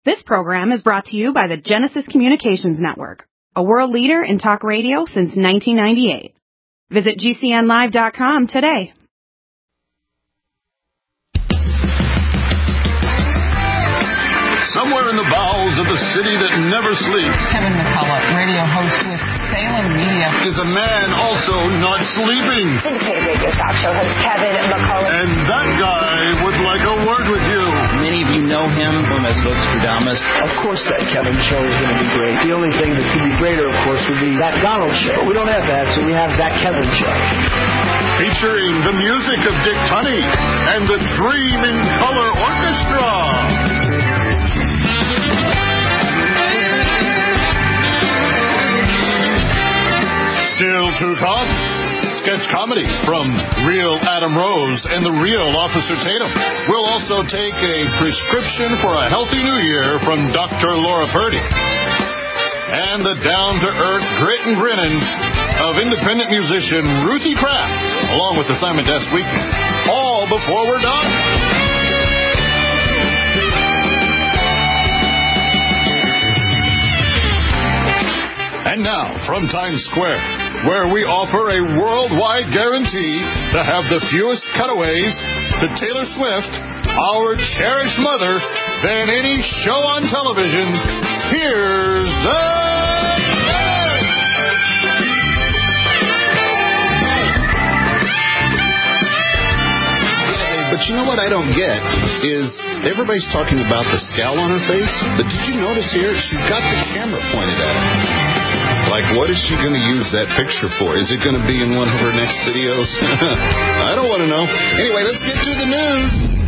This program is brought to you by the Genesis Communications Network, a world leader in talk radio since 1998. Visit GCNlive.com today. Somewhere in the bowels of the city that never sleeps, Kevin McCullough, radio host with Salem Media, is a man also not sleeping. Syndicated radio talk show host Kevin McCullough. And that guy would like a word with you. Many of you know him as Nostradamus. Of course that Kevin show is going to be great. The only thing that could be greater, of course, would be that Donald show. We don't have that, so we have that Kevin show. Featuring the music of Dick Tunney and the Dream in Color Orchestra. Still to come, sketch comedy from Real Adam Rose and the Real Officer Tatum. We'll also take a prescription for a healthy new year from Dr. Laura Purdy. And the down-to-earth grit and grinning of independent musician Ruthie Kraft, along with the Simon Desk Weekend. All before we're done. And now, from Times Square, where we offer a worldwide guarantee to have the fewest cutaways to Taylor Swift, our cherished mother, than any show on television, here's the... But you know what I don't get is everybody's talking about the scowl on her face, but did you notice here she's got the camera pointed at her? Like, what is she going to use that picture for? Is it going to be in one of her next videos? I don't want to know. Anyway, let's get to the news.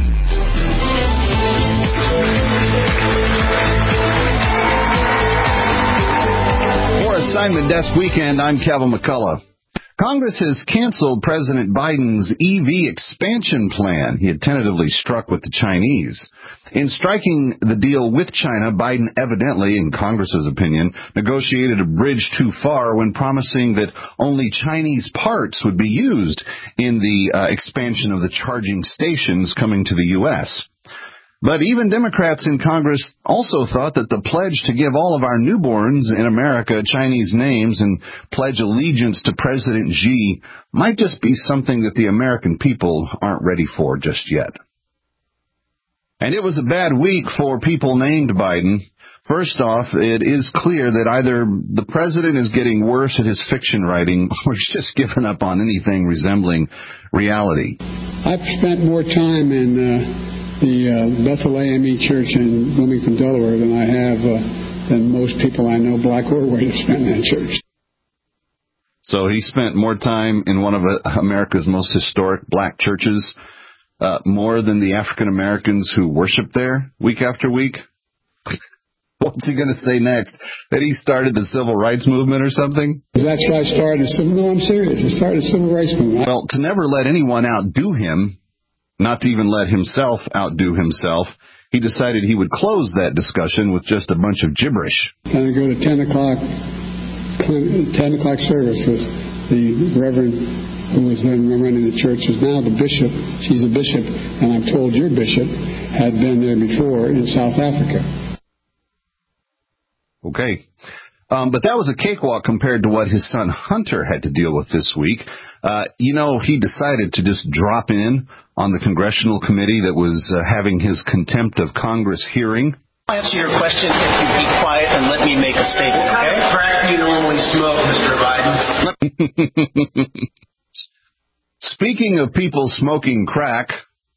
For Assignment Desk Weekend, I'm Kevin McCullough. Congress has canceled President Biden's EV expansion plan he had tentatively struck with the Chinese. In striking the deal with China, Biden evidently, in Congress's opinion, negotiated a bridge too far when promising that only Chinese parts would be used in the expansion of the charging stations coming to the U.S. But even Democrats in Congress also thought that the pledge to give all of our newborns in America Chinese names and pledge allegiance to President Xi might just be something that the American people aren't ready for just yet. And it was a bad week for people named Biden. First off, it is clear that either the president is getting worse at his fiction writing or he's just given up on anything resembling reality. I've spent more time in the Bethel AME Church in Bloomington, Delaware, than I have than most people I know, black or white, have spent in that church. So he spent more time in one of America's most historic black churches, more than the African Americans who worship there week after week. What's he going to say next? That he started the civil rights movement or something? That's why I started. No, I'm serious. I started the civil rights movement. Well, to never let anyone outdo him, not to even let himself outdo himself, he decided he would close that discussion with just a bunch of gibberish. And I go to 10 o'clock service with the Reverend who was then running the church, is now the bishop. She's a bishop, and I'm told your bishop had been there before in South Africa. Okay. But that was a cakewalk compared to what his son Hunter had to deal with this week. He decided to just drop in on the congressional committee that was having his contempt of Congress hearing. I'll answer your question if you be quiet and let me make a statement, okay? What kind of crack do you normally smoke, Mr. Biden? Speaking of people smoking crack,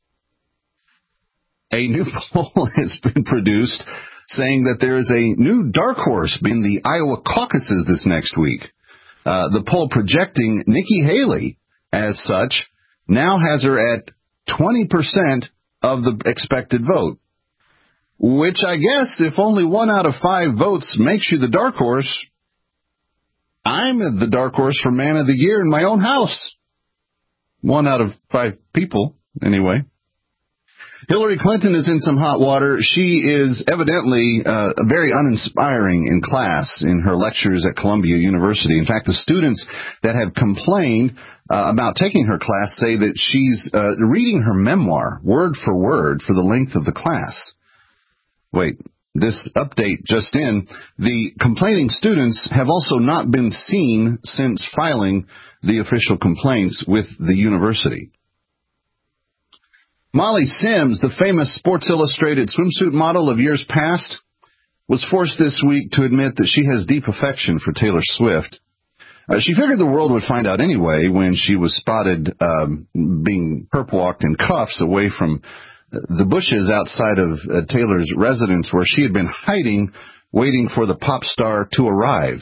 a new poll has been produced saying that there is a new dark horse in the Iowa caucuses this next week. The poll projecting Nikki Haley as such now has her at 20% of the expected vote, which I guess if only 1 out of 5 votes makes you the dark horse, I'm the dark horse for Man of the Year in my own house. 1 out of 5 people, anyway. Hillary Clinton is in some hot water. She is evidently very uninspiring in class in her lectures at Columbia University. In fact, the students that have complained about taking her class say that she's reading her memoir word for word for the length of the class. Wait, This update just in, the complaining students have also not been seen since filing the official complaints with the university. Molly Sims, the famous Sports Illustrated swimsuit model of years past, was forced this week to admit that she has deep affection for Taylor Swift. She figured the world would find out anyway when she was spotted being perp-walked in cuffs away from the bushes outside of Taylor's residence, where she had been hiding, waiting for the pop star to arrive.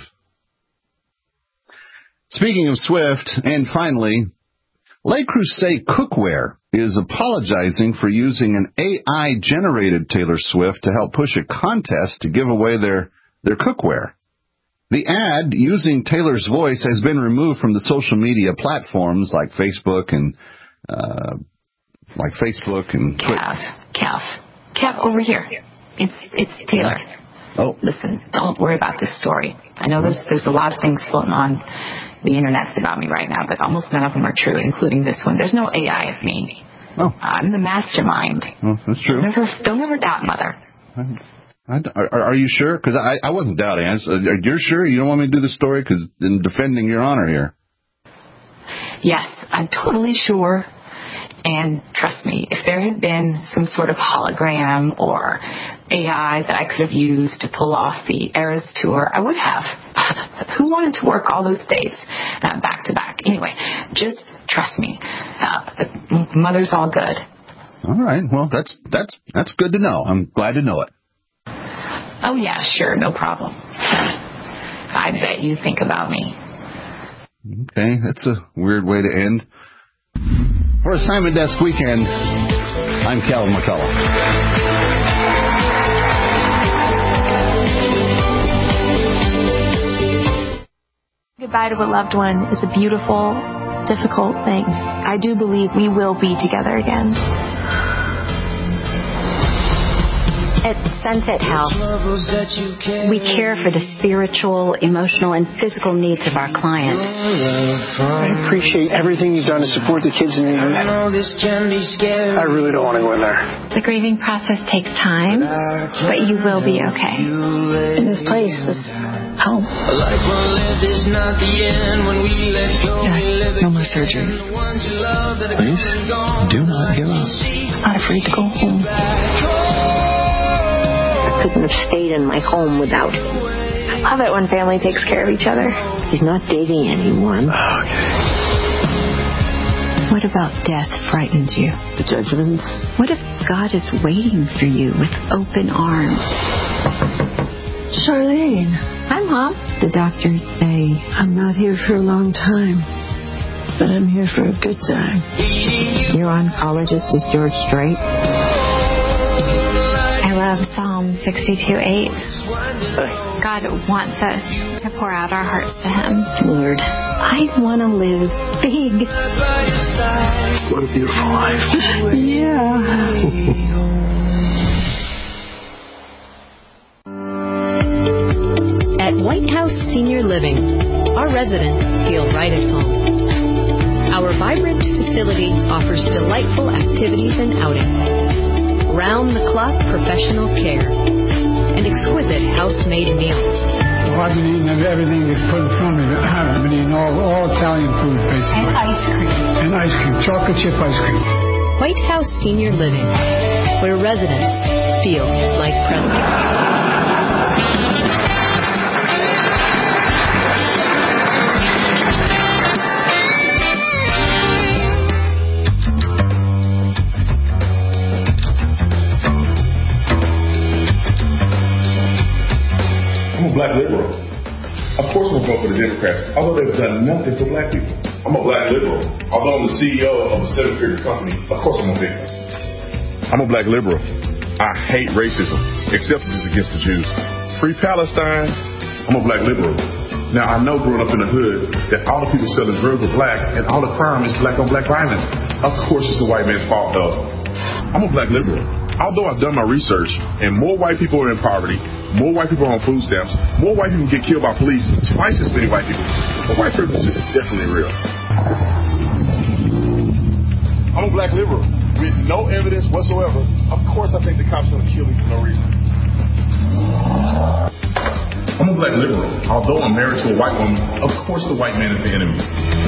Speaking of Swift, and finally, Le Creuset Cookware is apologizing for using an AI-generated Taylor Swift to help push a contest to give away their cookware. The ad using Taylor's voice has been removed from the social media platforms like Facebook and Twitter. Cav, over here. It's Taylor. Oh. Listen, don't worry about this story. I know there's a lot of things floating on the internets about me right now, but almost none of them are true, including this one. There's no AI of me. Oh. I'm the mastermind. Oh, that's true. Don't ever doubt, Mother. Are you sure? Because I wasn't doubting. You're sure? You don't want me to do the story? Because in defending your honor here. Yes, I'm totally sure. And trust me, if there had been some sort of hologram or AI that I could have used to pull off the Eras tour, I would have. Who wanted to work all those days back to back? Anyway, just trust me. Mother's all good. All right. Well, that's good to know. I'm glad to know it. Oh, yeah, sure. No problem. I bet you think about me. Okay. That's a weird way to end. For Assignment Desk Weekend, I'm Calvin McCullough. Goodbye to a loved one is a beautiful, difficult thing. I do believe we will be together again. At Sunset Health, we care for the spiritual, emotional, and physical needs of our clients. I appreciate everything you've done to support the kids in need. I really don't want to go in there. The grieving process takes time, but you will be okay. And this place is home. No more surgeries. Please, do not give up. I'm not afraid to go home. I couldn't have stayed in my home without him. I love it when family takes care of each other. He's not dating anyone. Okay. What about death frightens you? The judgments? What if God is waiting for you with open arms? Charlene. Hi, Mom. The doctors say I'm not here for a long time, but I'm here for a good time. Your oncologist is George Strait. I love Psalm 62:8. God wants us to pour out our hearts to Him. Lord, I want to live big. What a beautiful life. Yeah. At White House Senior Living, our residents feel right at home. Our vibrant facility offers delightful activities and outings, round-the-clock professional care, and exquisite house-made meals. Well, I've been eating everything that's put in front of me. I haven't been eating all Italian food, basically. And ice cream. And ice cream, chocolate chip ice cream. White House Senior Living, where residents feel like presidents. Black liberal. Of course I'm going to vote for the Democrats, although they've done nothing for black people. I'm a black liberal. Although I'm the CEO of a seven-figure company, of course I'm going to pick them. I'm a black liberal. I hate racism, except if it's against the Jews. Free Palestine. I'm a black liberal. Now, I know growing up in the hood that all the people selling drugs are black and all the crime is black-on-black violence. Of course it's the white man's fault, though. I'm a black liberal. Although I've done my research, and more white people are in poverty, more white people are on food stamps, more white people get killed by police, twice as many white people, but white privilege is definitely real. I'm a black liberal with no evidence whatsoever. Of course I think the cops are going to kill me for no reason. black liberal. Although I'm married to a white woman, of course the white man is the enemy.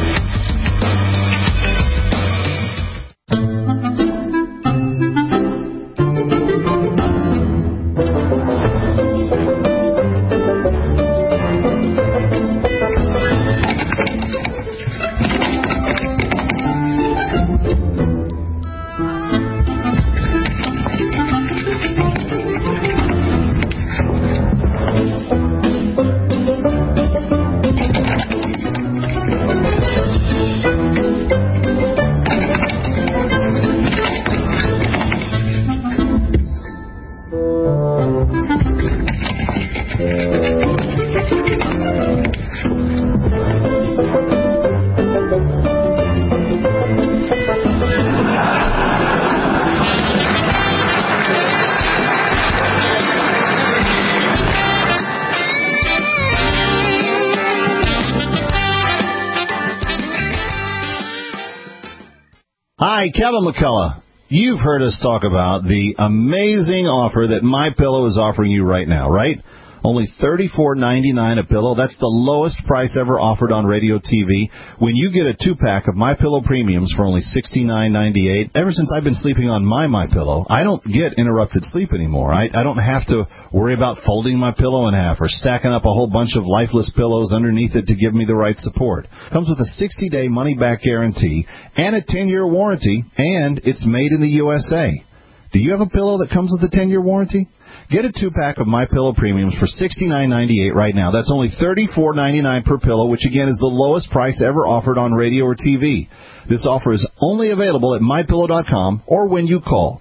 Hi, Kevin McCullough. You've heard us talk about the amazing offer that MyPillow is offering you right now, right? Only $34.99 a pillow. That's the lowest price ever offered on radio TV. When you get a 2-pack of MyPillow Premiums for only $69.98, ever since I've been sleeping on my MyPillow, I don't get interrupted sleep anymore. I don't have to worry about folding my pillow in half or stacking up a whole bunch of lifeless pillows underneath it to give me the right support. Comes with a 60-day money-back guarantee and a 10-year warranty, and it's made in the USA. Do you have a pillow that comes with a 10-year warranty? Get a 2-pack of MyPillow Premiums for $69.98 right now. That's only $34.99 per pillow, which again is the lowest price ever offered on radio or TV. This offer is only available at MyPillow.com or when you call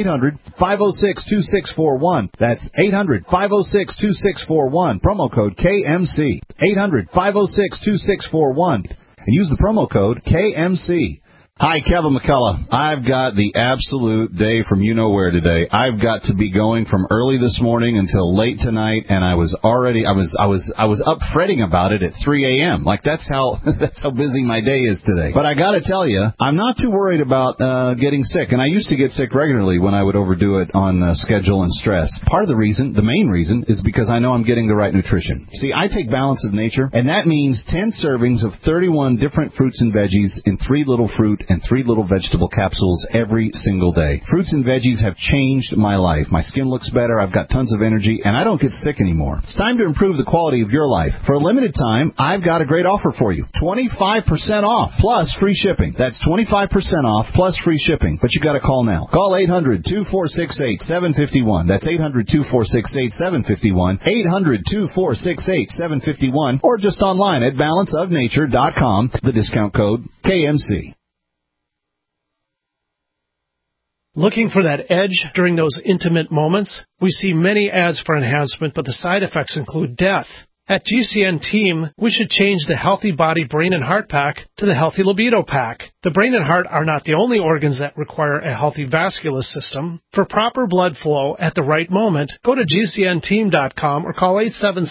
800-506-2641. That's 800-506-2641. Promo code KMC. 800-506-2641. And use the promo code KMC. Hi, Kevin McCullough. I've got the absolute day from you-know-where today. I've got to be going from early this morning until late tonight, and I was up fretting about it at 3 a.m. Like, that's how busy my day is today. But I got to tell you, I'm not too worried about getting sick, and I used to get sick regularly when I would overdo it on schedule and stress. Part of the reason, the main reason, is because I know I'm getting the right nutrition. See, I take Balance of Nature, and that means 10 servings of 31 different fruits and veggies in 3 little fruit and 3 little vegetable capsules every single day. Fruits and veggies have changed my life. My skin looks better, I've got tons of energy, and I don't get sick anymore. It's time to improve the quality of your life. For a limited time, I've got a great offer for you. 25% off plus free shipping. That's 25% off plus free shipping. But you got to call now. Call 800-2468-751. That's 800-2468-751. 800-2468-751. Or just online at balanceofnature.com. The discount code KMC. Looking for that edge during those intimate moments? We see many ads for enhancement, but the side effects include death. At GCN Team, we should change the Healthy Body, Brain, and Heart Pack to the Healthy Libido Pack. The brain and heart are not the only organs that require a healthy vascular system. For proper blood flow at the right moment, go to GCNteam.com or call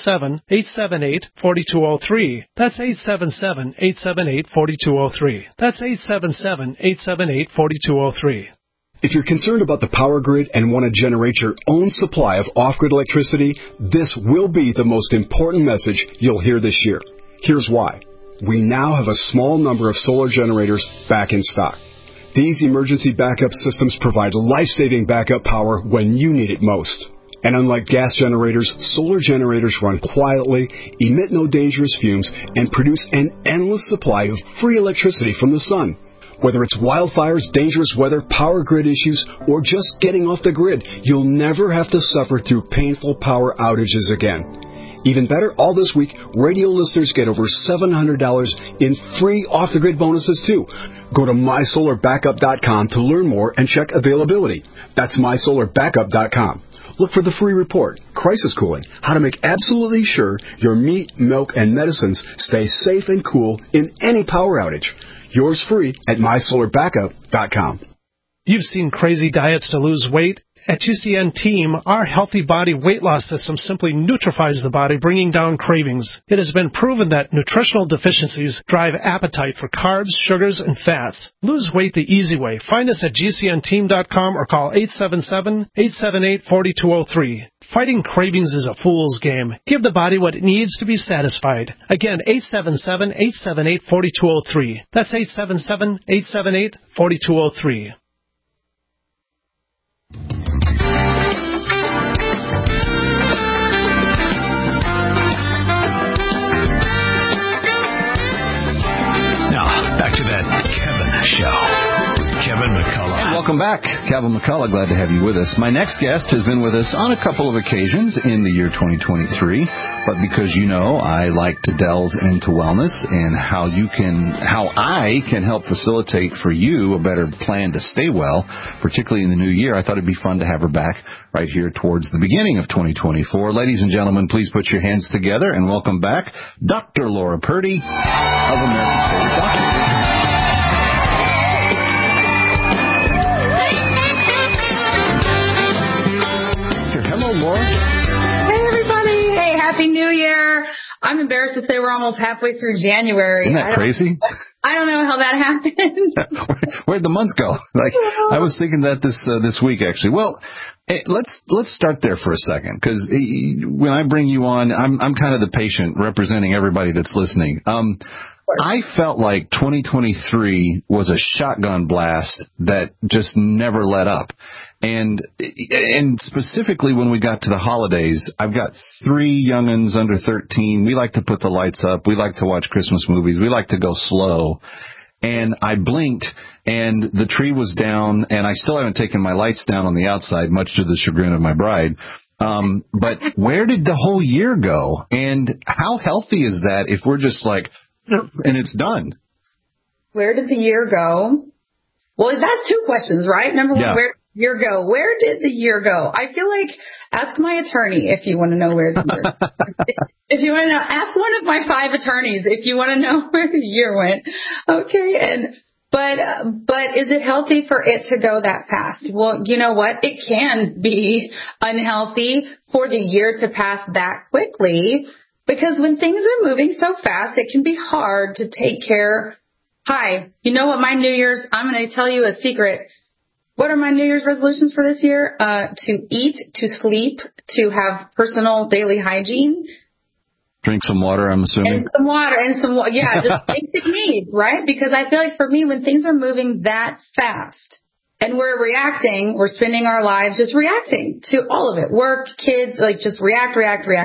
877-878-4203. That's 877-878-4203. That's 877-878-4203. If you're concerned about the power grid and want to generate your own supply of off-grid electricity, this will be the most important message you'll hear this year. Here's why. We now have a small number of solar generators back in stock. These emergency backup systems provide life-saving backup power when you need it most. And unlike gas generators, solar generators run quietly, emit no dangerous fumes, and produce an endless supply of free electricity from the sun. Whether it's wildfires, dangerous weather, power grid issues, or just getting off the grid, you'll never have to suffer through painful power outages again. Even better, all this week, radio listeners get over $700 in free off-the-grid bonuses, too. Go to MySolarBackup.com to learn more and check availability. That's MySolarBackup.com. Look for the free report, Crisis Cooling, how to make absolutely sure your meat, milk, and medicines stay safe and cool in any power outage. Yours free at MySolarBackup.com. You've seen crazy diets to lose weight, At GCN Team, our Healthy Body Weight Loss System simply neutralizes the body, bringing down cravings. It has been proven that nutritional deficiencies drive appetite for carbs, sugars, and fats. Lose weight the easy way. Find us at GCNteam.com or call 877-878-4203. Fighting cravings is a fool's game. Give the body what it needs to be satisfied. Again, 877-878-4203. That's 877-878-4203. Now, back to that Kevin Show. Kevin McCullough. And welcome back. Kevin McCullough, glad to have you with us. My next guest has been with us on a couple of occasions in the year 2023, but because you know I like to delve into wellness and how I can help facilitate for you a better plan to stay well, particularly in the new year, I thought it'd be fun to have her back right here towards the beginning of 2024. Ladies and gentlemen, please put your hands together and welcome back Dr. Laura Purdy of America's Favorite Doctor. Laura. Hey, everybody. Hey, Happy New Year. I'm embarrassed to say we're almost halfway through January. Isn't that crazy? I don't know how that happened. Where'd the months go? I was thinking that this week, actually. Well, let's start there for a second, because when I bring you on, I'm kind of the patient representing everybody that's listening. I felt like 2023 was a shotgun blast that just never let up. And specifically when we got to the holidays, I've got 3 young'uns under 13. We like to put the lights up. We like to watch Christmas movies. We like to go slow. And I blinked, and the tree was down, and I still haven't taken my lights down on the outside, much to the chagrin of my bride. But where did the whole year go? And how healthy is that if we're just like, and it's done? Where did the year go? Well, that's 2 questions, right? Number one, where did the year go? Where did the year go? I feel like, ask my attorney if you want to know where the year if you want to know, ask one of my 5 attorneys if you want to know where the year went. Okay, but is it healthy for it to go that fast? Well, you know what? It can be unhealthy for the year to pass that quickly, because when things are moving so fast, it can be hard to take care. Hi, you know what my New Year's, I'm going to tell you a secret. What are my New Year's resolutions for this year? To eat, to sleep, to have personal daily hygiene. Drink some water, I'm assuming. And some water, just basic needs, right? Because I feel like for me, when things are moving that fast and we're reacting, we're spending our lives just reacting to all of it. Work, kids, like just react.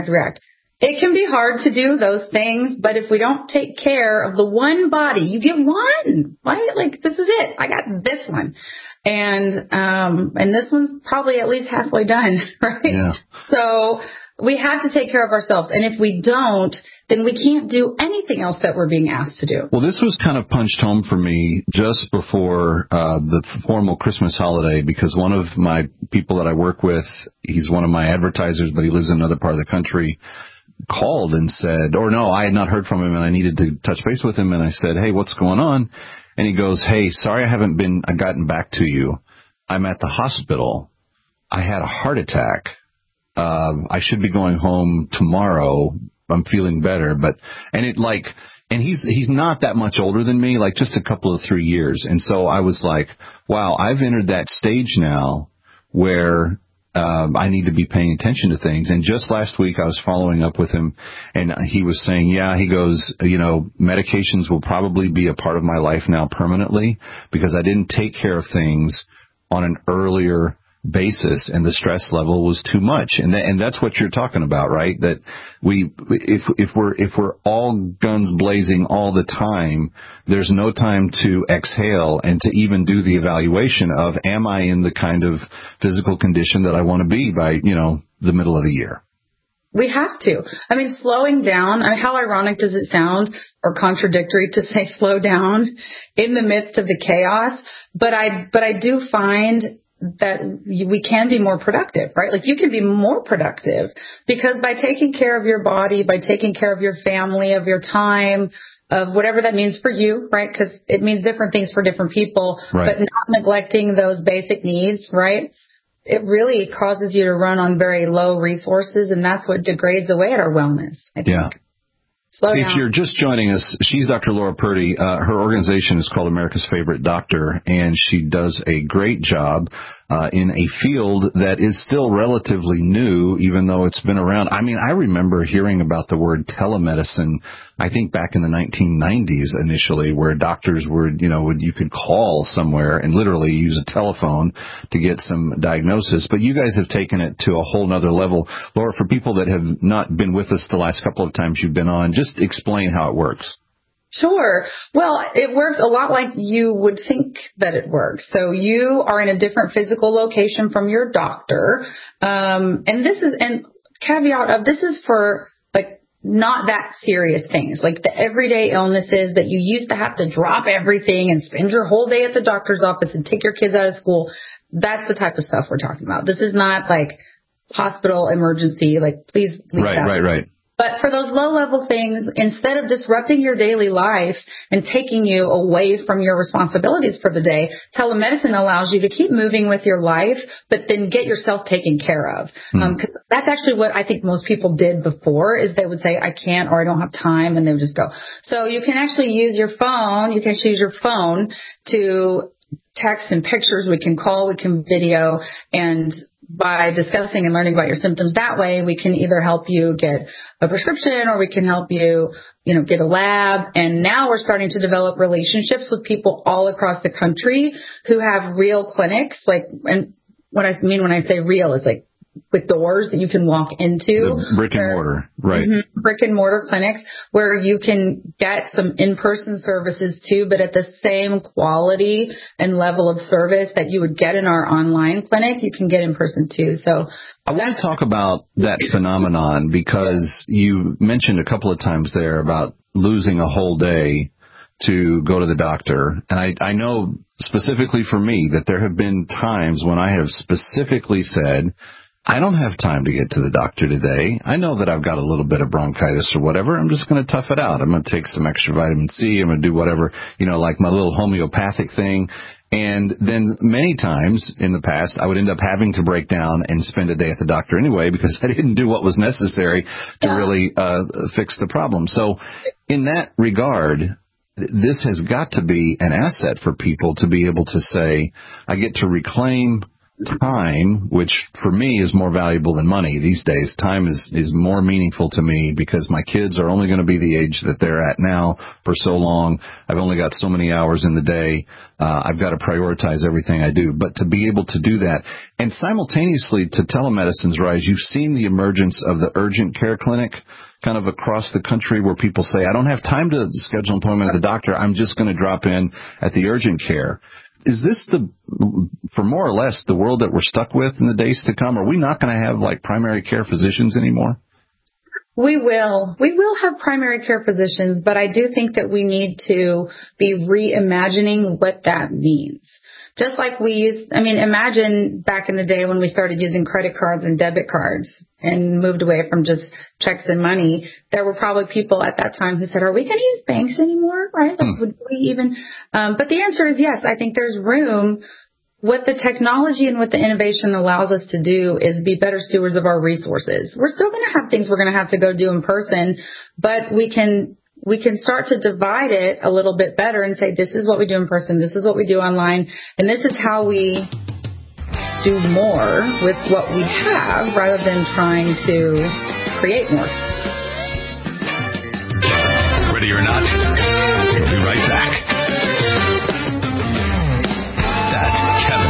It can be hard to do those things, but if we don't take care of the one body, you get one, right? Like, this is it. I got this one. And this one's probably at least halfway done, right? Yeah. So we have to take care of ourselves. And if we don't, then we can't do anything else that we're being asked to do. Well, this was kind of punched home for me just before the formal Christmas holiday, because one of my people that I work with, he's one of my advertisers, but he lives in another part of the country, called and said, or no, I had not heard from him and I needed to touch base with him. And I said, hey, what's going on? And he goes, hey, sorry I haven't gotten back to you. I'm at the hospital. I had a heart attack. I should be going home tomorrow. I'm feeling better, and he's not that much older than me, like just a couple of 3 years. And so I was like, wow, I've entered that stage now where I need to be paying attention to things. And just last week I was following up with him, and he was saying, he goes, medications will probably be a part of my life now permanently, because I didn't take care of things on an earlier basis and the stress level was too much. And that's what you're talking about, right? That if we're all guns blazing all the time, there's no time to exhale and to even do the evaluation of, am I in the kind of physical condition that I want to be by, the middle of the year? We have to. I mean, slowing down, how ironic does it sound, or contradictory to say slow down in the midst of the chaos? But I do find that we can be more productive, right? Like, you can be more productive because by taking care of your body, by taking care of your family, of your time, of whatever that means for you, right? Because it means different things for different people, right. But not neglecting those basic needs, right? it really causes you to run on very low resources, and that's what degrades away at our wellness, I think. Yeah. If you're just joining us, she's Dr. Laura Purdy. Her organization is called America's Favorite Doctor, and she does a great job in a field that is still relatively new, even though it's been around. I mean, I remember hearing about the word telemedicine, I think back in the 1990s initially, where doctors were, you could call somewhere and literally use a telephone to get some diagnosis. But you guys have taken it to a whole nother level. Laura, for people that have not been with us the last couple of times you've been on, just explain how it works. Sure. Well, it works a lot like you would think that it works. So you are in a different physical location from your doctor. And caveat of this is for like not that serious things, like the everyday illnesses that you used to have to drop everything and spend your whole day at the doctor's office and take your kids out of school. That's the type of stuff we're talking about. This is not like hospital emergency, like please leave that. Right. But for those low-level things, instead of disrupting your daily life and taking you away from your responsibilities for the day, telemedicine allows you to keep moving with your life, but then get yourself taken care of. 'Cause that's actually what I think most people did before, is they would say, I can't or I don't have time, and they would just go. So you can actually use your phone. You can actually use your phone to text and pictures. We can call, we can video, and by discussing and learning about your symptoms that way, we can either help you get a prescription or we can help you, get a lab. And now we're starting to develop relationships with people all across the country who have real clinics. And what I mean when I say real is like with doors that you can walk into. The brick and mortar, right. Mm-hmm, brick and mortar clinics where you can get some in-person services too, but at the same quality and level of service that you would get in our online clinic, you can get in person too. So I want to talk about that phenomenon because you mentioned a couple of times there about losing a whole day to go to the doctor. And I know specifically for me that there have been times when I have specifically said, I don't have time to get to the doctor today. I know that I've got a little bit of bronchitis or whatever. I'm just going to tough it out. I'm going to take some extra vitamin C. I'm going to do whatever, like my little homeopathic thing. And then many times in the past, I would end up having to break down and spend a day at the doctor anyway because I didn't do what was necessary to really fix the problem. So in that regard, this has got to be an asset for people to be able to say, I get to reclaim time, which for me is more valuable than money these days. Time is more meaningful to me because my kids are only going to be the age that they're at now for so long. I've only got so many hours in the day. I've got to prioritize everything I do. But to be able to do that, and simultaneously to telemedicine's rise, you've seen the emergence of the urgent care clinic kind of across the country where people say, I don't have time to schedule an appointment at the doctor. I'm just going to drop in at the urgent care. Is this for more or less the world that we're stuck with in the days to come? Are we not going to have like primary care physicians anymore? We will have primary care physicians, but I do think that we need to be reimagining what that means. Just like imagine back in the day when we started using credit cards and debit cards and moved away from just checks and money. There were probably people at that time who said, are we going to use banks anymore? Right? Would we even? But the answer is yes. I think there's room. What the technology and what the innovation allows us to do is be better stewards of our resources. We're still going to have things we're going to have to go do in person, but we can start to divide it a little bit better and say, this is what we do in person, this is what we do online, and this is how we do more with what we have rather than trying to create more. Ready or not, we'll be right back. That's Kevin.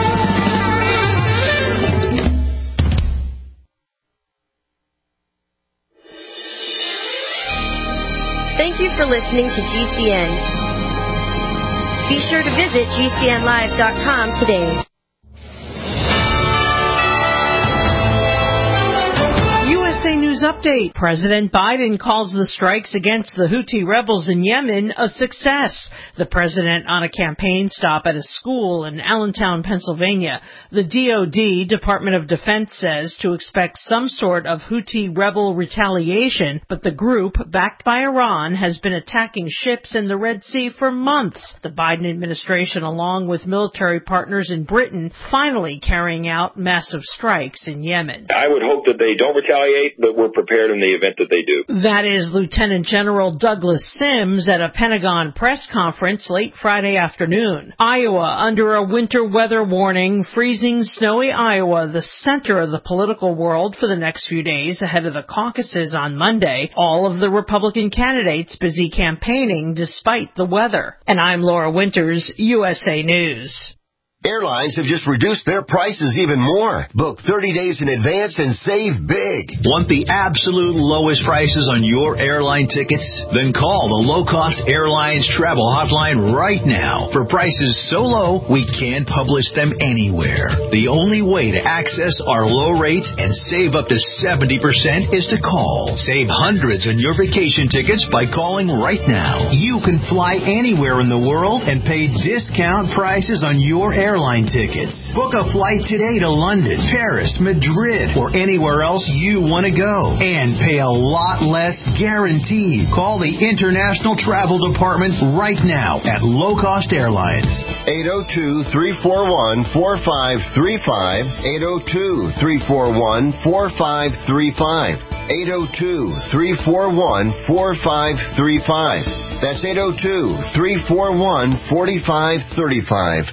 Thank you for listening to GCN. Be sure to visit GCNlive.com today. USA News News Update. President Biden calls the strikes against the Houthi rebels in Yemen a success. The president on a campaign stop at a school in Allentown, Pennsylvania. The DoD, Department of Defense, says to expect some sort of Houthi rebel retaliation, but the group, backed by Iran, has been attacking ships in the Red Sea for months. The Biden administration, along with military partners in Britain, finally carrying out massive strikes in Yemen. I would hope that they don't retaliate, but we're prepared in the event that they do. That is Lieutenant General Douglas Sims at a Pentagon press conference late Friday afternoon. Iowa under a winter weather warning, freezing, snowy Iowa, the center of the political world for the next few days ahead of the caucuses on Monday. All of the Republican candidates busy campaigning despite the weather. And I'm Laura Winters, USA News. Airlines have just reduced their prices even more. Book 30 days in advance and save big. Want the absolute lowest prices on your airline tickets? Then call the Low Cost Airlines Travel Hotline right now. For prices so low, we can't publish them anywhere. The only way to access our low rates and save up to 70% is to call. Save hundreds on your vacation tickets by calling right now. You can fly anywhere in the world and pay discount prices on your airline tickets. Book a flight today to London, Paris, Madrid, or anywhere else you want to go. And pay a lot less guaranteed. Call the International Travel Department right now at Low Cost Airlines. 802-341-4535. 802-341-4535. 802-341-4535. That's 802-341-4535.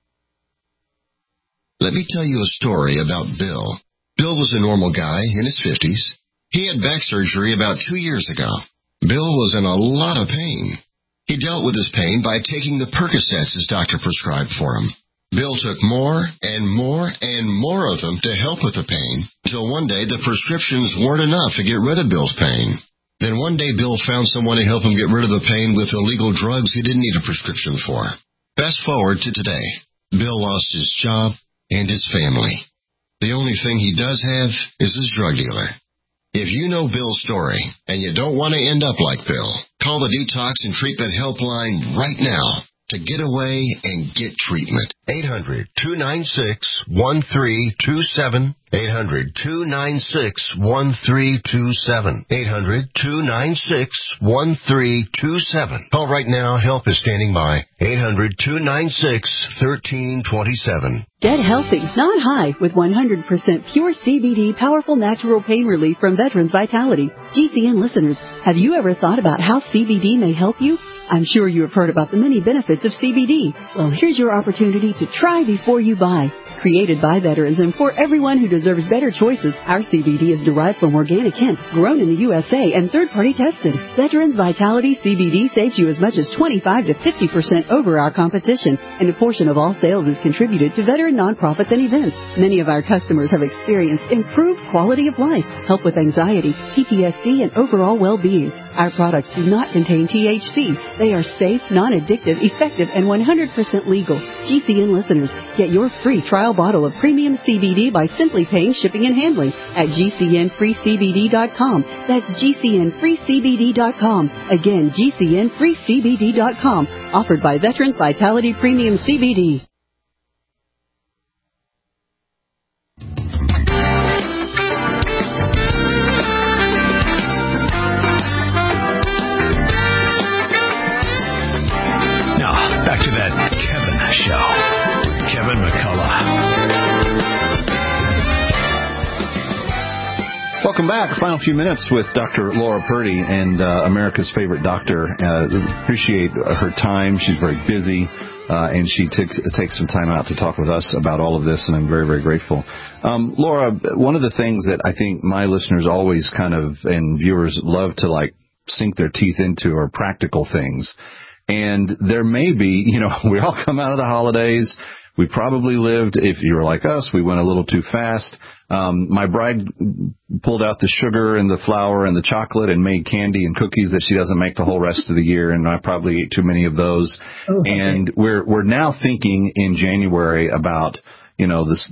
Let me tell you a story about Bill. Bill was a normal guy in his 50s. He had back surgery about 2 years ago. Bill was in a lot of pain. He dealt with his pain by taking the Percocets his doctor prescribed for him. Bill took more and more and more of them to help with the pain, until one day the prescriptions weren't enough to get rid of Bill's pain. Then one day Bill found someone to help him get rid of the pain with illegal drugs he didn't need a prescription for. Fast forward to today. Bill lost his job and his family. The only thing he does have is his drug dealer. If you know Bill's story and you don't want to end up like Bill, call the Detox and Treatment Helpline right now to get away and get treatment. 800-296-1327. 800-296-1327. 800-296-1327. Call right now. Help is standing by. 800-296-1327. Get healthy, not high, with 100% pure CBD powerful natural pain relief from Veterans Vitality. GCN listeners, have you ever thought about how CBD may help you? I'm sure you have heard about the many benefits of CBD. Well, here's your opportunity to try before you buy. Created by veterans and for everyone who deserves better choices, our CBD is derived from organic hemp, grown in the USA, and third-party tested. Veterans Vitality CBD saves you as much as 25 to 50% over our competition, and a portion of all sales is contributed to veteran nonprofits and events. Many of our customers have experienced improved quality of life, help with anxiety, PTSD, and overall well-being. Our products do not contain THC. They are safe, non-addictive, effective, and 100% legal. GCN listeners, get your free trial bottle of premium CBD by simply paying shipping and handling at GCNFreeCBD.com. That's GCNFreeCBD.com. Again, GCNFreeCBD.com. Offered by Veterans Vitality Premium CBD. Back to that Kevin Show. Kevin McCullough. Welcome back. Final few minutes with Dr. Laura Purdy and America's favorite doctor. Appreciate her time. She's very busy, and she takes some time out to talk with us about all of this, and I'm very, very grateful. Laura, one of the things that I think my listeners always and viewers love to sink their teeth into are practical things. And there may be, we all come out of the holidays. We probably lived, if you were like us, we went a little too fast. My bride pulled out the sugar and the flour and the chocolate and made candy and cookies that she doesn't make the whole rest of the year, and I probably ate too many of those. Okay. And we're now thinking in January about, the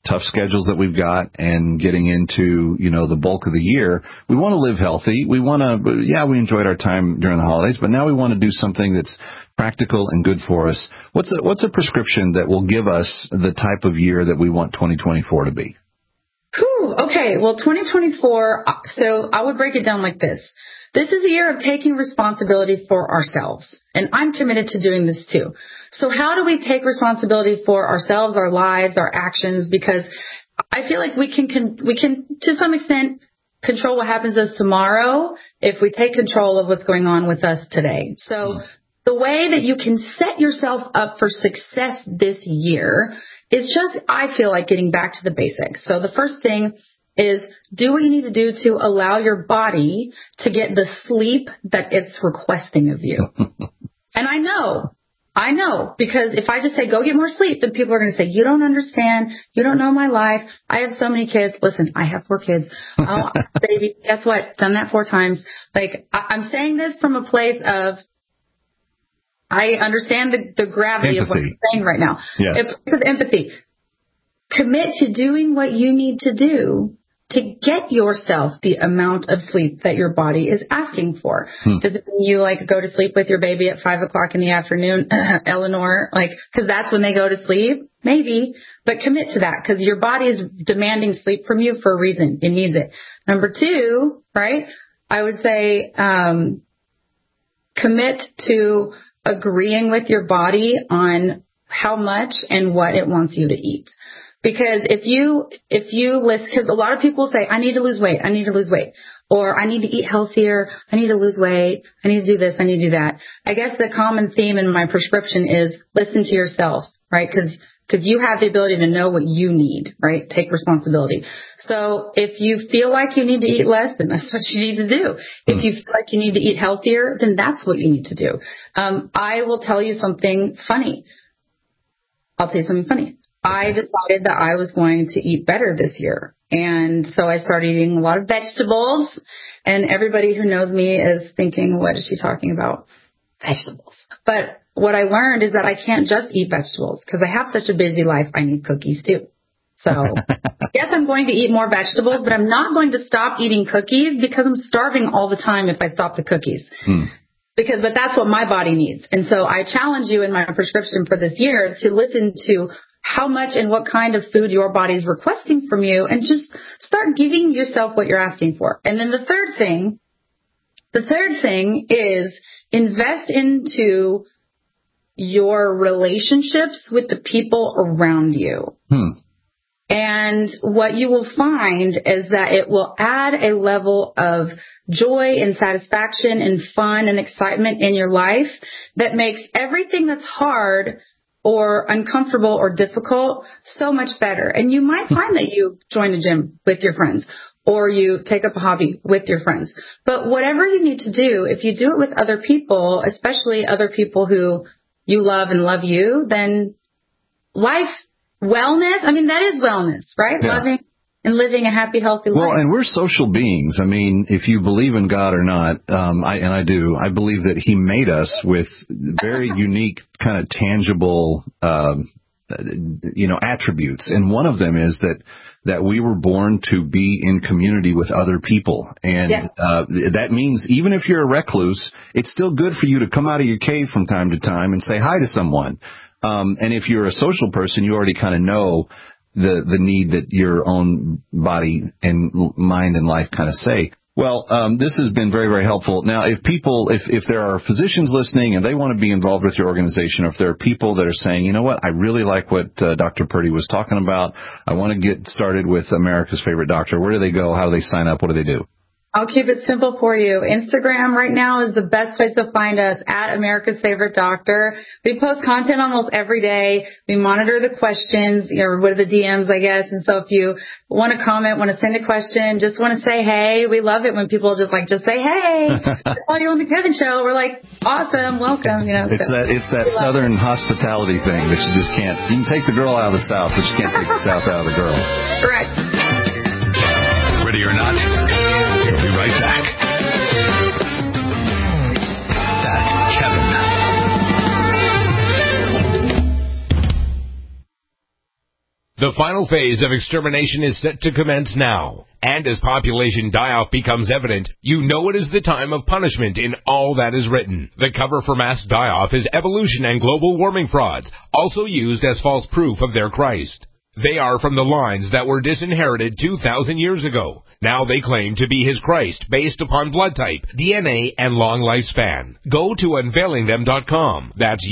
tough schedules that we've got and getting into, the bulk of the year, we want to live healthy. We want to, we enjoyed our time during the holidays, but now we want to do something that's practical and good for us. What's a prescription that will give us the type of year that we want 2024 to be? Okay, well, 2024, so I would break it down like this. This is a year of taking responsibility for ourselves, and I'm committed to doing this too. So how do we take responsibility for ourselves, our lives, our actions? Because I feel like we can to some extent control what happens to us tomorrow if we take control of what's going on with us today. So the way that you can set yourself up for success this year is just, I feel like, getting back to the basics. So the first thing is do what you need to do to allow your body to get the sleep that it's requesting of you. And I know, because if I just say, go get more sleep, then people are going to say, you don't understand. You don't know my life. I have so many kids. Listen, I have 4 kids. Oh, baby, guess what? Done that 4 times. Like, I'm saying this from a place of, I understand the gravity of what I'm saying right now. Yes. With empathy. Commit to doing what you need to do to get yourself the amount of sleep that your body is asking for. Does it mean you go to sleep with your baby at 5:00 in the afternoon, Eleanor? Because that's when they go to sleep? Maybe. But commit to that, because your body is demanding sleep from you for a reason. It needs it. Number 2, right? I would say commit to agreeing with your body on how much and what it wants you to eat. Because if you list, because a lot of people say, I need to lose weight, or I need to eat healthier, I need to lose weight, I need to do this, I need to do that. I guess the common theme in my prescription is listen to yourself, right? Because you have the ability to know what you need, right? Take responsibility. So if you feel like you need to eat less, then that's what you need to do. If you feel like you need to eat healthier, then that's what you need to do. I will tell you something funny. I decided that I was going to eat better this year. And so I started eating a lot of vegetables. And everybody who knows me is thinking, what is she talking about? Vegetables. But what I learned is that I can't just eat vegetables because I have such a busy life. I need cookies too. So yes, I'm going to eat more vegetables, but I'm not going to stop eating cookies because I'm starving all the time if I stop the cookies. But that's what my body needs. And so I challenge you in my prescription for this year to listen to how much and what kind of food your body is requesting from you and just start giving yourself what you're asking for. And then the third thing is invest into your relationships with the people around you. And what you will find is that it will add a level of joy and satisfaction and fun and excitement in your life that makes everything that's hard or uncomfortable or difficult so much better. And you might find that you join a gym with your friends or you take up a hobby with your friends. But whatever you need to do, if you do it with other people, especially other people who you love and love you, then life, wellness, that is wellness, right? Yeah. Loving and living a happy, healthy life. Well, and we're social beings. If you believe in God or not, I do. I believe that He made us with very unique, kind of tangible, attributes. And one of them is that we were born to be in community with other people. And that means even if you're a recluse, it's still good for you to come out of your cave from time to time and say hi to someone. And if you're a social person, you already kind of know the need that your own body and mind and life kind of say. Well, this has been very, very helpful. Now, if there are physicians listening and they want to be involved with your organization, or if there are people that are saying, you know what, I really like what Dr. Purdy was talking about, I want to get started with America's Favorite Doctor, where do they go? How do they sign up? What do they do? I'll keep it simple for you. Instagram right now is the best place to find us, at America's Favorite Doctor. We post content almost every day. We monitor the questions, what are the DMs, I guess. And so if you want to comment, want to send a question, just want to say hey, we love it when people just say hey. Oh, you're on the Kevin Show. We're like, awesome, welcome. It's that Southern hospitality thing that you just can't. You can take the girl out of the South, but you can't take the South out of the girl. Correct. Ready or not? We'll be right back. That's Kevin. The final phase of extermination is set to commence now. And as population die-off becomes evident, you know it is the time of punishment in all that is written. The cover for mass die-off is evolution and global warming frauds, also used as false proof of their Christ. They are from the lines that were disinherited 2,000 years ago. Now they claim to be his Christ based upon blood type, DNA, and long lifespan. Go to unveilingthem.com. That's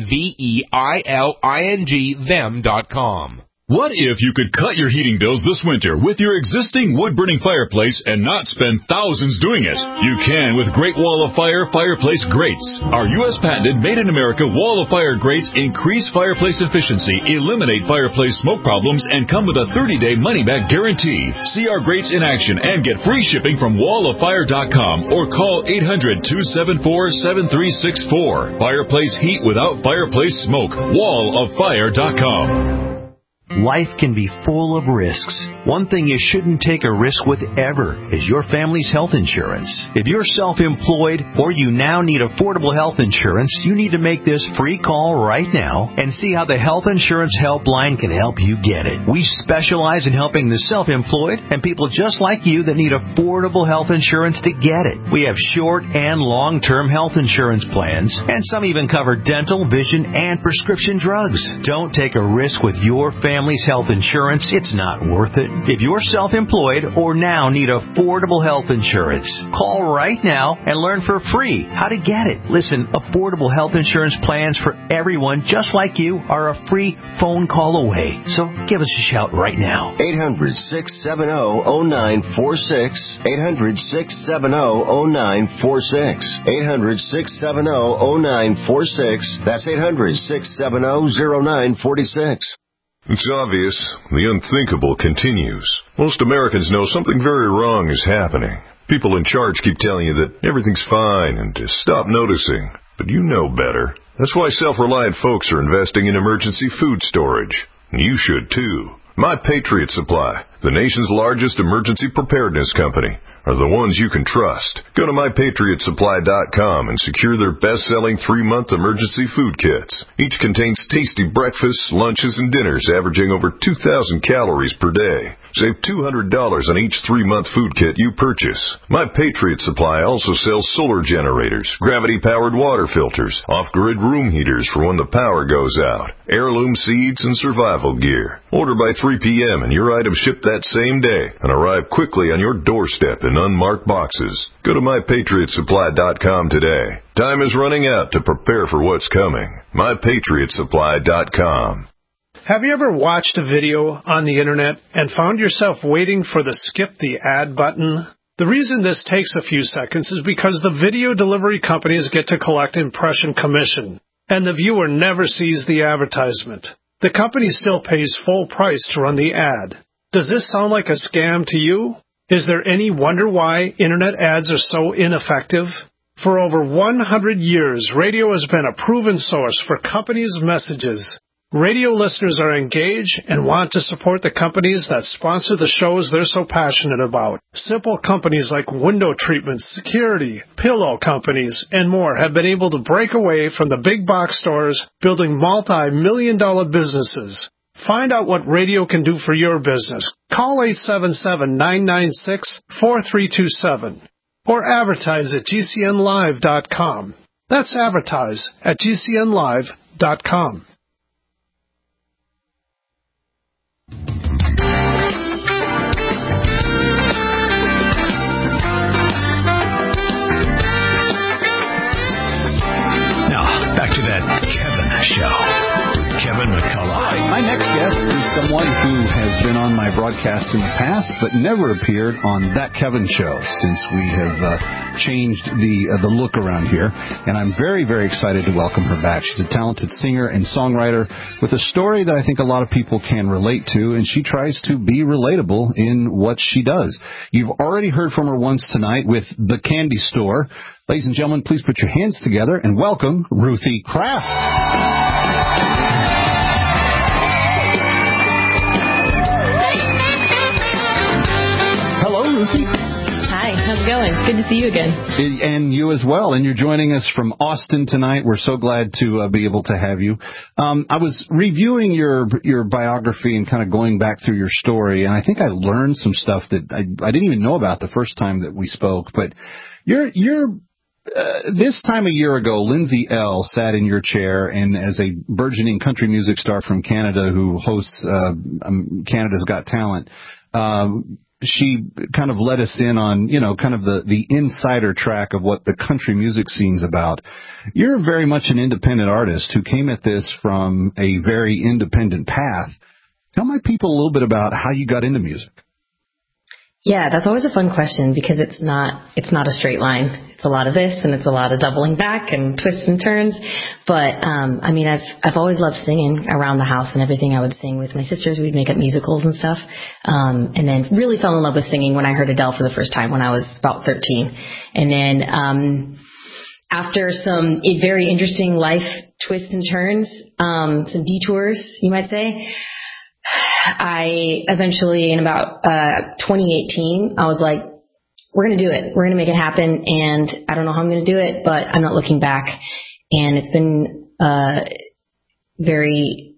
UNVEILING them.com. What if you could cut your heating bills this winter with your existing wood-burning fireplace and not spend thousands doing it? You can with Great Wall of Fire fireplace grates. Our U.S. patented made-in-America Wall of Fire grates increase fireplace efficiency, eliminate fireplace smoke problems, and come with a 30-day money-back guarantee. See our grates in action and get free shipping from walloffire.com or call 800-274-7364. Fireplace heat without fireplace smoke. walloffire.com. Life can be full of risks. One thing you shouldn't take a risk with ever is your family's health insurance. If you're self-employed or you now need affordable health insurance, you need to make this free call right now and see how the Health Insurance Helpline can help you get it. We specialize in helping the self-employed and people just like you that need affordable health insurance to get it. We have short and long-term health insurance plans, and some even cover dental, vision, and prescription drugs. Don't take a risk with your family's health insurance. It's not worth it. If you're self-employed or now need affordable health insurance, call right now and learn for free how to get it. Listen, affordable health insurance plans for everyone just like you are a free phone call away. So give us a shout right now. 800-670-0946. 800-670-0946. 800-670-0946. That's 800-670-0946. It's obvious. The unthinkable continues. Most Americans know something very wrong is happening. People in charge keep telling you that everything's fine and to stop noticing. But you know better. That's why self-reliant folks are investing in emergency food storage. And you should too. My Patriot Supply, the nation's largest emergency preparedness company, are the ones you can trust. Go to MyPatriotSupply.com and secure their best-selling 3-month emergency food kits. Each contains tasty breakfasts, lunches, and dinners averaging over 2,000 calories per day. Save $200 on each 3-month food kit you purchase. My Patriot Supply also sells solar generators, gravity-powered water filters, off-grid room heaters for when the power goes out, heirloom seeds, and survival gear. Order by 3 p.m. and your items ship that same day and arrive quickly on your doorstep in unmarked boxes. Go to MyPatriotSupply.com today. Time is running out to prepare for what's coming. MyPatriotSupply.com. Have you ever watched a video on the internet and found yourself waiting for the skip the ad button? The reason this takes a few seconds is because the video delivery companies get to collect impression commission, and the viewer never sees the advertisement. The company still pays full price to run the ad. Does this sound like a scam to you? Is there any wonder why internet ads are so ineffective? For over 100 years, radio has been a proven source for companies' messages. Radio listeners are engaged and want to support the companies that sponsor the shows they're so passionate about. Simple companies like window treatments, security, pillow companies, and more have been able to break away from the big box stores, building multi-million-dollar businesses. Find out what radio can do for your business. Call 877-996-4327 or advertise at GCNlive.com. That's advertise at GCNlive.com. Back to that Kevin show. Kevin McCullough. My next guest is someone who has been on my broadcast in the past, but never appeared on That Kevin Show since we have changed the look around here. And I'm very, very excited to welcome her back. She's a talented singer and songwriter with a story that I think a lot of people can relate to, and she tries to be relatable in what she does. You've already heard from her once tonight with The Candy Store. Ladies and gentlemen, please put your hands together and welcome Ruthie Kraft. Hi. How's it going? Good to see you again. And you as well. And you're joining us from Austin tonight. We're so glad to be able to have you. I was reviewing your biography and kind of going back through your story, and I think I learned some stuff that I didn't even know about the first time that we spoke. But this time a year ago, Lindsay Ell sat in your chair, and as a burgeoning country music star from Canada who hosts Canada's Got Talent, she kind of let us in on, kind of the insider track of what the country music scene's about. You're very much an independent artist who came at this from a very independent path. Tell my people a little bit about how you got into music. Yeah, that's always a fun question because it's not a straight line. It's a lot of this and it's a lot of doubling back and twists and turns. But, I've always loved singing around the house and everything. I would sing with my sisters. We'd make up musicals and stuff. And then really fell in love with singing when I heard Adele for the first time when I was about 13. And then, after some very interesting life twists and turns, some detours, you might say, I eventually, in about 2018, I was like, we're going to do it. We're going to make it happen. And I don't know how I'm going to do it, but I'm not looking back. And it's been very,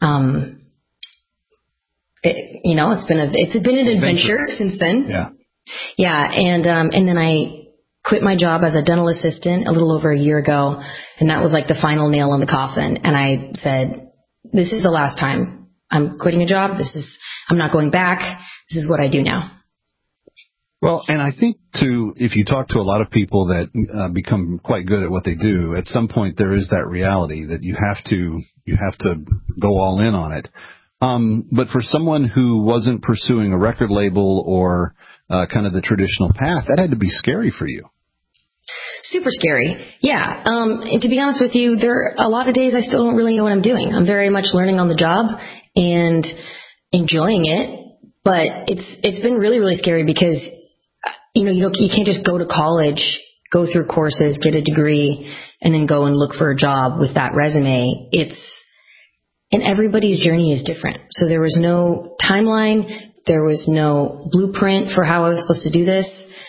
it's been an adventure since then. Yeah. Yeah. And then I quit my job as a dental assistant a little over a year ago. And that was like the final nail in the coffin. And I said, this is the last time. I'm quitting a job. I'm not going back. This is what I do now. Well, and I think if you talk to a lot of people that become quite good at what they do, at some point there is that reality that you have to go all in on it. But for someone who wasn't pursuing a record label or kind of the traditional path, that had to be scary for you. Super scary. Yeah. And to be honest with you, there are a lot of days I still don't really know what I'm doing. I'm very much learning on the job and enjoying it, but it's been really, really scary because, you can't just go to college, go through courses, get a degree, and then go and look for a job with that resume. And everybody's journey is different. So there was no timeline. There was no blueprint for how I was supposed to do this.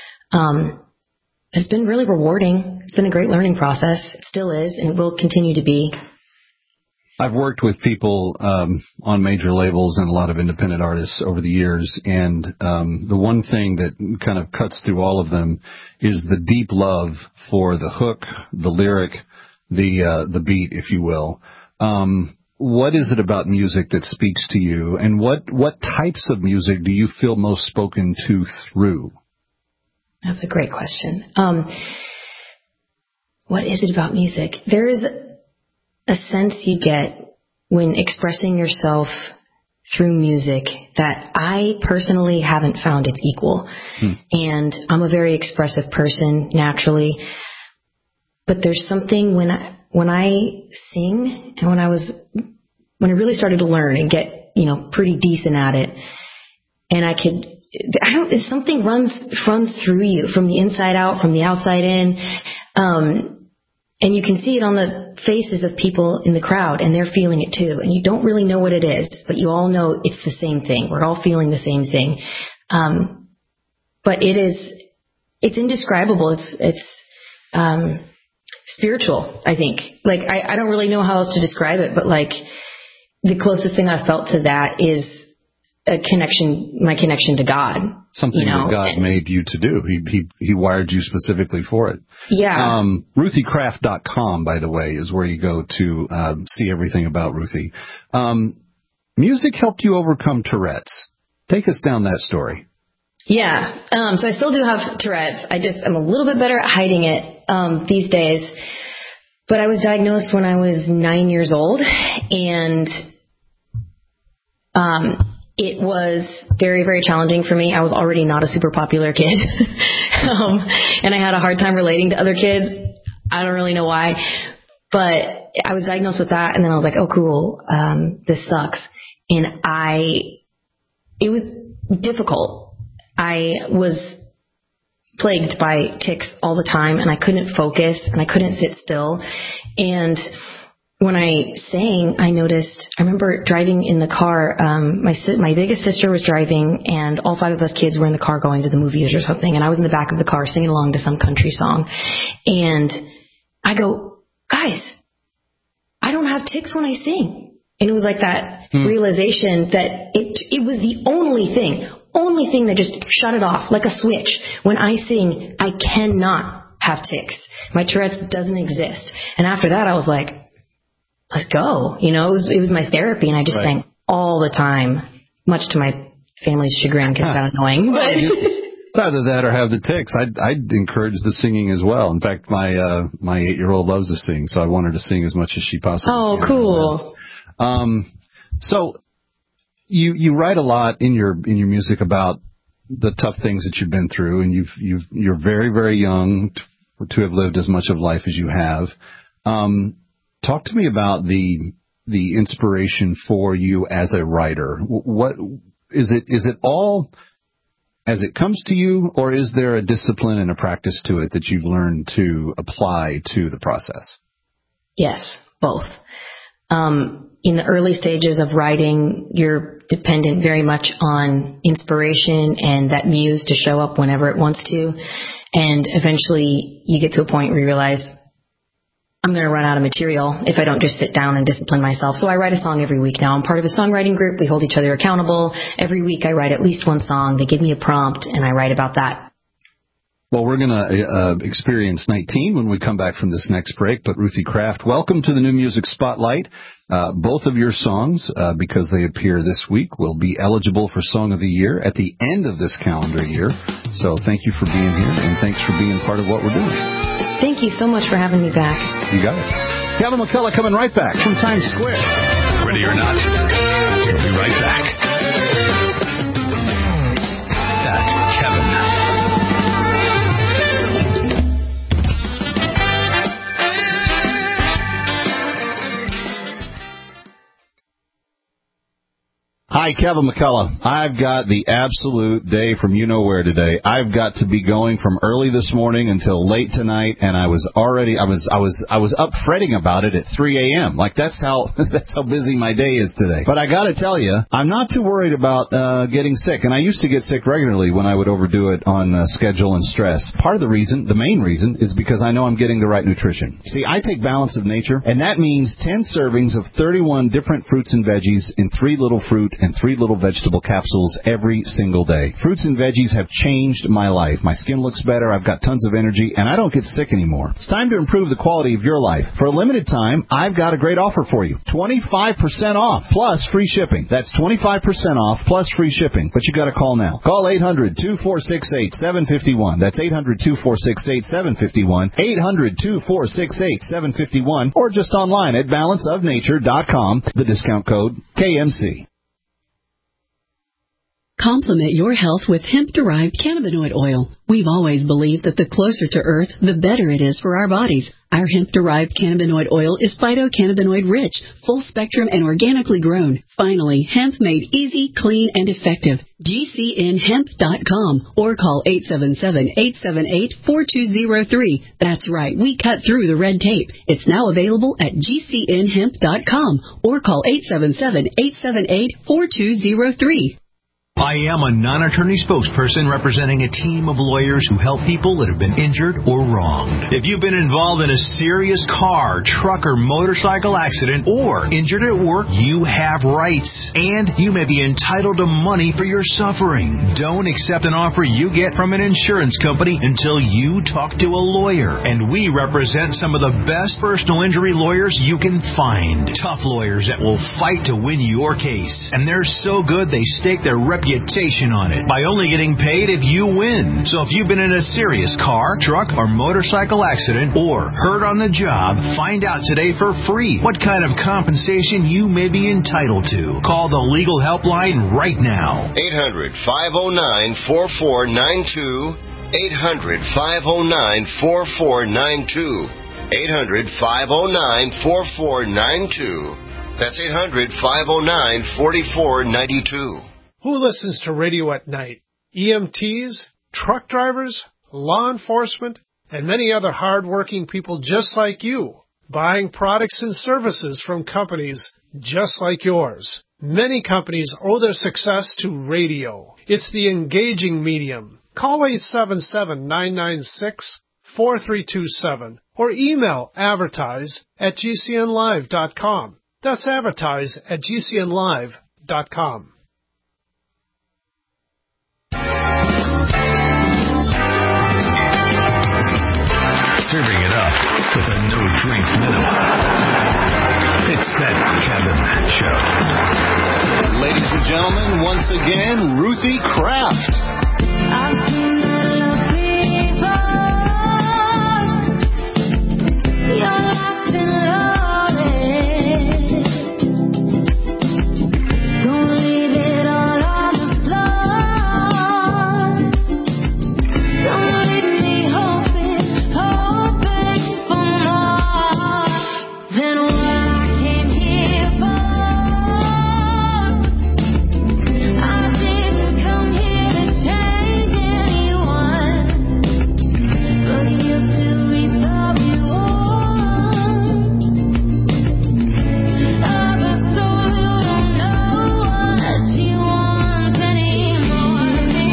It's been really rewarding. It's been a great learning process. It still is, and it will continue to be. I've worked with people on major labels and a lot of independent artists over the years, and the one thing that kind of cuts through all of them is the deep love for the hook, the lyric, the beat, if you will. What is it about music that speaks to you, and what types of music do you feel most spoken to through? That's a great question. What is it about music? There is a sense you get when expressing yourself through music that I personally haven't found its equal. And I'm a very expressive person naturally, but there's something when I sing and when I really started to learn and get, pretty decent at it, and something runs through you from the inside out, from the outside in. And you can see it on the faces of people in the crowd, and they're feeling it too. And you don't really know what it is, but you all know it's the same thing. We're all feeling the same thing. But it's indescribable. It's spiritual, I think. Like, I don't really know how else to describe it, but like the closest thing I've felt to that is my connection to God. Something that God made you to do. He wired you specifically for it. Yeah. RuthieCraft.com, by the way, is where you go to see everything about Ruthie. Music helped you overcome Tourette's. Take us down that story. Yeah. So I still do have Tourette's. I'm a little bit better at hiding it these days. But I was diagnosed when I was 9 years old, and it was very, very challenging for me. I was already not a super popular kid, and I had a hard time relating to other kids. I don't really know why, but I was diagnosed with that, and then I was like, oh, cool, this sucks. And it was difficult. I was plagued by tics all the time, and I couldn't focus, and I couldn't sit still. And when I sang, I remember driving in the car, my biggest sister was driving, and all 5 of us kids were in the car going to the movies or something, and I was in the back of the car singing along to some country song. And I go, guys, I don't have tics when I sing. And it was like that realization that it was the only thing that just shut it off, like a switch. When I sing, I cannot have tics. My Tourette's doesn't exist. And after that, I was like, let's go. You know, it was my therapy, and I just sang all the time, much to my family's chagrin because it's kind of annoying. But it's either that or have the tics. I'd encourage the singing as well. In fact, my 8-year-old loves to sing, so I want her to sing as much as she possibly can. Oh, cool. So you write a lot in your music about the tough things that you've been through, and you're very, very young to have lived as much of life as you have. Talk to me about the inspiration for you as a writer. What is it? Is it all as it comes to you, or is there a discipline and a practice to it that you've learned to apply to the process? Yes, both. In the early stages of writing, you're dependent very much on inspiration and that muse to show up whenever it wants to. And eventually you get to a point where you realize, I'm going to run out of material if I don't just sit down and discipline myself. So I write a song every week now. I'm part of a songwriting group. We hold each other accountable. Every week I write at least one song. They give me a prompt, and I write about that. Well, we're going to experience 19 when we come back from this next break. But Ruthie Kraft, welcome to the New Music Spotlight. Both of your songs, because they appear this week, will be eligible for Song of the Year at the end of this calendar year. So thank you for being here, and thanks for being part of what we're doing. Thank you so much for having me back. You got it. Kevin McCullough coming right back from Times Square. Ready or not, we'll be right back. That's Kevin. Hi, Kevin McCullough. I've got the absolute day from you-know-where today. I've got to be going from early this morning until late tonight, and I was up fretting about it at 3 a.m. Like that's how busy my day is today. But I got to tell you, I'm not too worried about getting sick, and I used to get sick regularly when I would overdo it on schedule and stress. Part of the reason, the main reason, is because I know I'm getting the right nutrition. See, I take Balance of Nature, and that means 10 servings of 31 different fruits and veggies in 3 little fruit and 3 little vegetable capsules every single day. Fruits and veggies have changed my life. My skin looks better, I've got tons of energy, and I don't get sick anymore. It's time to improve the quality of your life. For a limited time, I've got a great offer for you. 25% off plus free shipping. That's 25% off plus free shipping. But you got to call now. Call 800-2468-751. That's 800-2468-751. 800-2468-751. Or just online at balanceofnature.com. The discount code KMC. Complement your health with hemp-derived cannabinoid oil. We've always believed that the closer to Earth, the better it is for our bodies. Our hemp-derived cannabinoid oil is phytocannabinoid-rich, full-spectrum, and organically grown. Finally, hemp made easy, clean, and effective. GCNhemp.com or call 877-878-4203. That's right, we cut through the red tape. It's now available at GCNhemp.com or call 877-878-4203. I am a non-attorney spokesperson representing a team of lawyers who help people that have been injured or wronged. If you've been involved in a serious car, truck, or motorcycle accident or injured at work, you have rights, and you may be entitled to money for your suffering. Don't accept an offer you get from an insurance company until you talk to a lawyer, and we represent some of the best personal injury lawyers you can find. Tough lawyers that will fight to win your case, and they're so good they stake their reputation on it by only getting paid if you win. So if you've been in a serious car, truck, or motorcycle accident or hurt on the job, find out today for free what kind of compensation you may be entitled to. Call the legal helpline right now. 800-509-4492. 800-509-4492. 800-509-4492. That's 800-509-4492. Who listens to radio at night? EMTs, truck drivers, law enforcement, and many other hard-working people just like you. buying products and services from companies just like yours. Many companies owe their success to radio. It's the engaging medium. Call 877-996-4327 or email advertise@gcnlive.com. That's advertise@gcnlive.com. Serving it up with a no-drink minimum. It's that Kevin Show. Ladies and gentlemen, once again, Ruthie Kraft. I've seen that love before. You're locked in love. Don't leave it all on the floor. Don't leave me hoping for more than what I came here for. I didn't come here to change anyone, but you still reap the reward. But so you don't know what she wants anymore.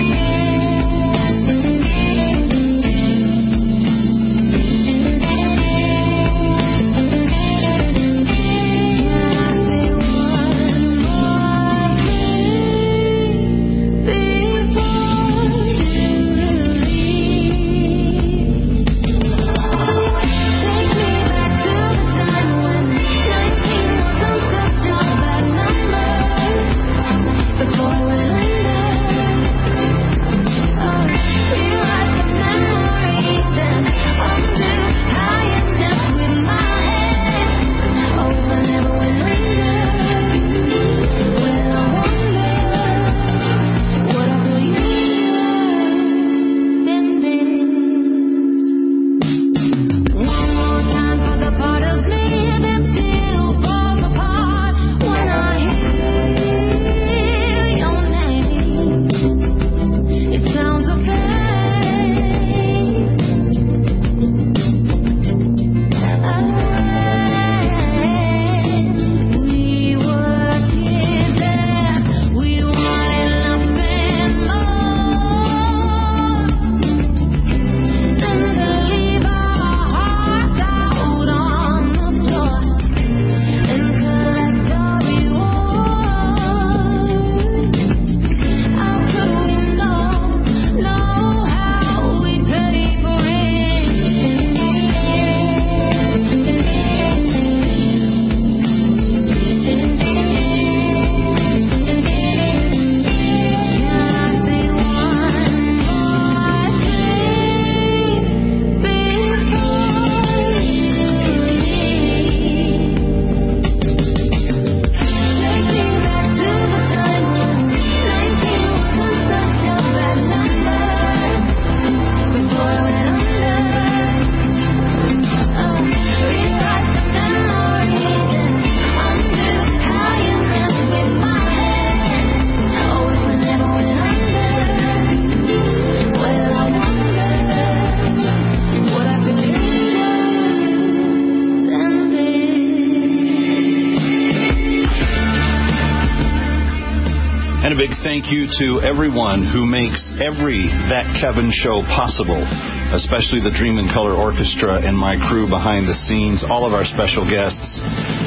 And a big thank you to everyone who makes every That Kevin Show possible, especially the Dream in Color Orchestra and my crew behind the scenes, all of our special guests,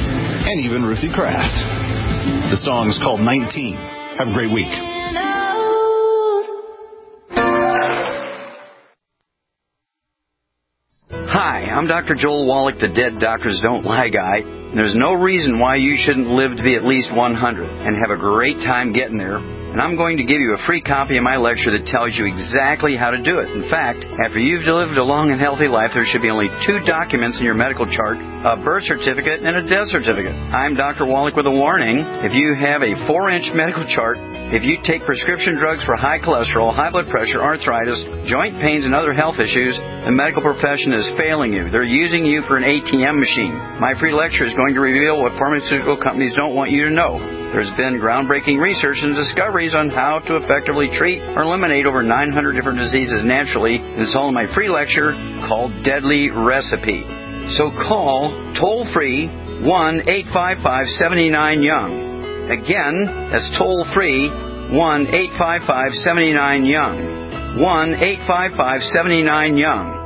and even Ruthie Kraft. The song is called 19. Have a great week. Hi, I'm Dr. Joel Wallach, the Dead Doctors Don't Lie guy. There's no reason why you shouldn't live to be at least 100 and have a great time getting there. And I'm going to give you a free copy of my lecture that tells you exactly how to do it. In fact, after you've lived a long and healthy life, there should be only 2 documents in your medical chart, a birth certificate and a death certificate. I'm Dr. Wallach with a warning. If you have a 4-inch medical chart, if you take prescription drugs for high cholesterol, high blood pressure, arthritis, joint pains, and other health issues, the medical profession is failing you. They're using you for an ATM machine. My free lecture is going to reveal what pharmaceutical companies don't want you to know. There's been groundbreaking research and discoveries on how to effectively treat or eliminate over 900 different diseases naturally. And it's all in my free lecture called Deadly Recipe. So call toll-free 1-855-79-YOUNG. Again, that's toll-free 1-855-79-YOUNG. 1-855-79-YOUNG.